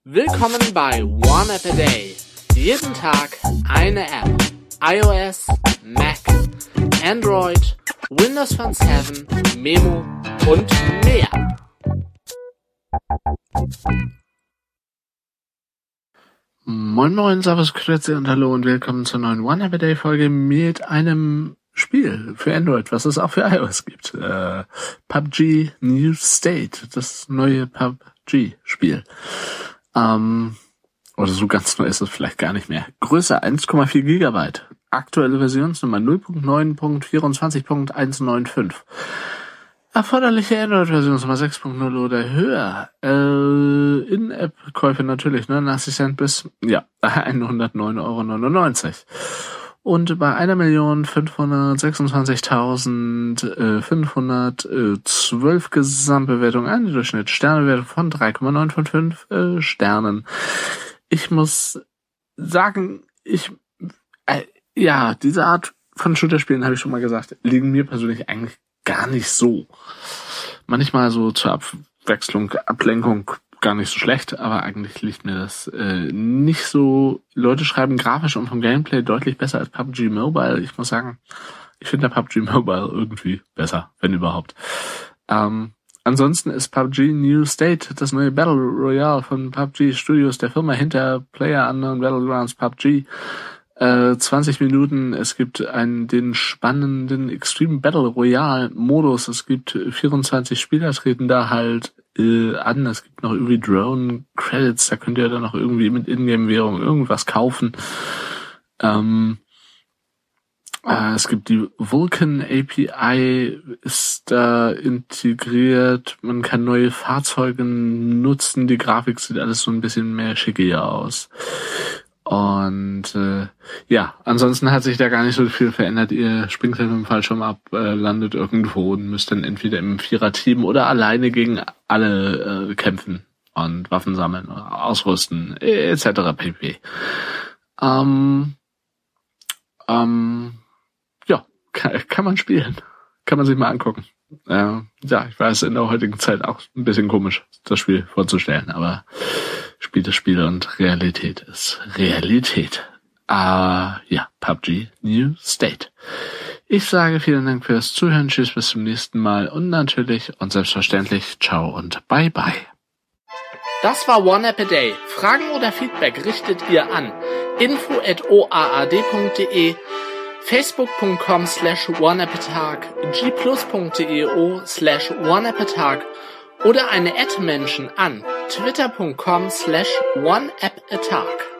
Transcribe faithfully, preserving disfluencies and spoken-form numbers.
Willkommen bei One App a Day. Jeden Tag eine App. iOS, Mac, Android, Windows Phone sieben, Memo und mehr. Moin Moin, Servus, Grüezi und Hallo und willkommen zur neuen One App a Day Folge mit einem Spiel für Android, was es auch für iOS gibt. Äh, P U B G New State, das neue P U B G-Spiel. Ähm, oder so ganz neu ist es vielleicht gar nicht mehr. Größe eins Komma vier Gigabyte. Aktuelle Versionsnummer null Punkt neun Punkt vierundzwanzig Punkt hundertfünfundneunzig. Erforderliche Android-Versionsnummer sechs Punkt null oder höher. Äh, In-App-Käufe natürlich, neunundachtzig Cent bis, ja, hundertneun Euro neunundneunzig. Und bei eine Million fünfhundertsechsundzwanzigtausendfünfhundertzwölf Gesamtbewertung eine Durchschnitt Sternebewertung von drei Komma neun von fünf äh, Sternen. Ich muss sagen, ich, äh, ja, diese Art von Shooter-Spielen, habe ich schon mal gesagt, liegen mir persönlich eigentlich gar nicht so. Manchmal so zur Abwechslung, Ablenkung gar nicht so schlecht, aber eigentlich liegt mir das äh, nicht so. Leute schreiben grafisch und vom Gameplay deutlich besser als P U B G Mobile. Ich muss sagen, ich finde der P U B G Mobile irgendwie besser, wenn überhaupt. Ähm, ansonsten ist P U B G New State das neue Battle Royale von P U B G Studios, der Firma hinter PlayerUnknown's Battlegrounds P U B G. Äh, zwanzig Minuten, es gibt einen, den spannenden Extreme Battle Royale Modus, es gibt vierundzwanzig Spieler treten da halt äh, an, es gibt noch irgendwie Drone Credits, da könnt ihr dann noch irgendwie mit Ingame-Währung irgendwas kaufen. Ähm, äh, es gibt die Vulkan A P I, ist da integriert, man kann neue Fahrzeuge nutzen, die Grafik sieht alles so ein bisschen mehr schickiger aus. Und äh, ja, ansonsten hat sich da gar nicht so viel verändert. Ihr springt dann im Fallschirm ab, äh, landet irgendwo und müsst dann entweder im Vierer-Team oder alleine gegen alle äh, kämpfen und Waffen sammeln, ausrüsten, et cetera pp. Ähm, ähm, ja, kann, kann man spielen. Kann man sich mal angucken. Äh, ja, ich weiß, in der heutigen Zeit auch ein bisschen komisch, das Spiel vorzustellen, aber Spiel ist Spiel und Realität ist Realität. Ah, ja, P U B G New State. Ich sage vielen Dank fürs Zuhören, tschüss, bis zum nächsten Mal und natürlich und selbstverständlich ciao und bye bye. Das war One App a Day. Fragen oder Feedback richtet ihr an info at o a a d punkt d e, facebook punkt com slash oneappatag, gplus punkt d e o slash oneappatag oder eine Ad-Menschen an twitter punkt com slash oneappatag.